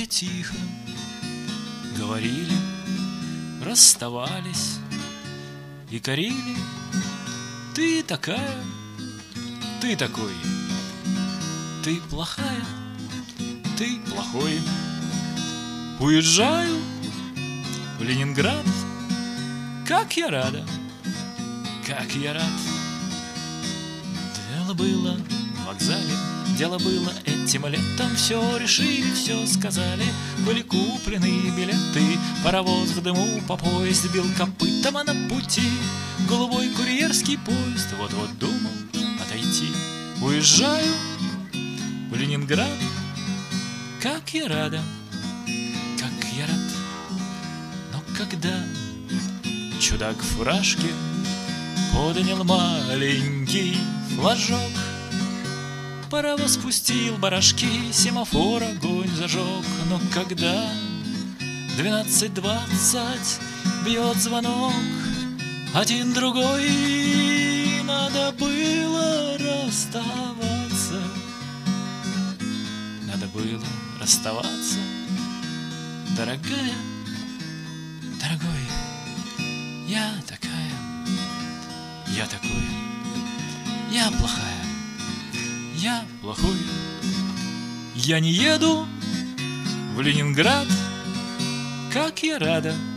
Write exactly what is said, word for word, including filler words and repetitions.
все тихо говорили, расставались и корили. Ты такая, ты такой, ты плохая, ты плохой. Уезжаю в Ленинград, как я рада, как я рад. Дело было на вокзале, дело было этим летом. Все решили, все сказали, были куплены билеты. Паровоз в дыму по поезд бил копытом, а на пути голубой курьерский поезд вот-вот думал отойти. Уезжаю в Ленинград, как я рада, как я рад. Но когда чудак в фуражке поднял маленький флажок, паровоз спустил барашки, семафор огонь зажег. Но когда двенадцать двадцать бьет звонок, один другой, надо было расставаться, надо было расставаться. Дорогая, дорогой, я такая, я такой, я плохая, я плохой. Я не еду в Ленинград, как я рада,